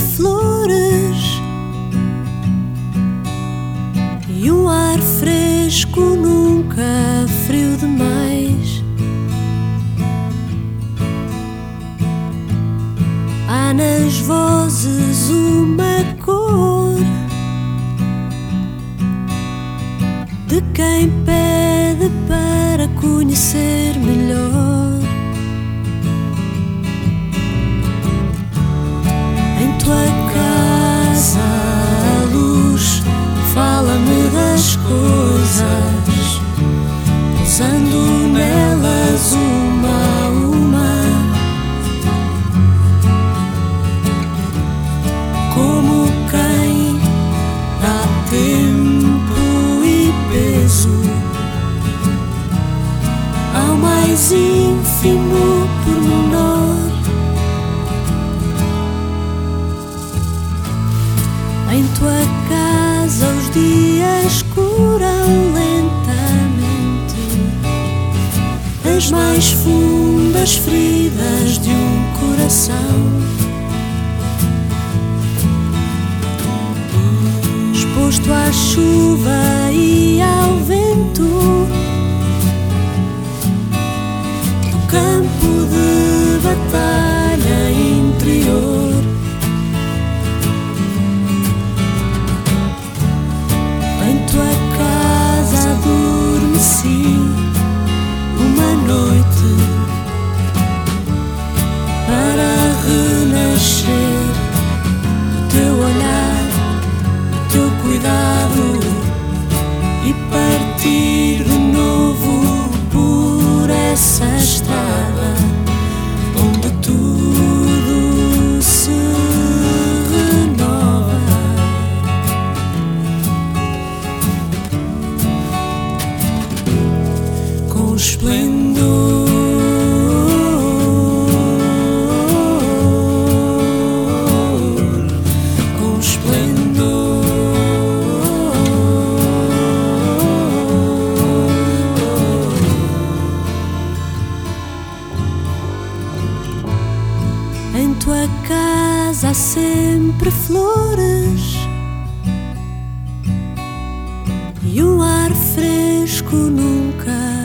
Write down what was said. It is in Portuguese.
flores e um ar fresco, nunca frio demais. Há nas vozes uma cor de quem pede para conhecer melhor. Em tua casa a luz fala-me das coisas, pousando nelas uma a uma, como quem dá tempo e peso ao mais ínfimo pormenor. Em tua casa os dias curam lentamente as mais fundas feridas de um coração exposto à chuva e ao vento, campo de batalha interior. Em tua casa adormeci uma noite para renascer. O teu olhar, o teu cuidado e partir de novo por essa estrada onde tudo se renova. Com esplendor, com esplendor. Em tua casa há sempre flores e um ar fresco, nunca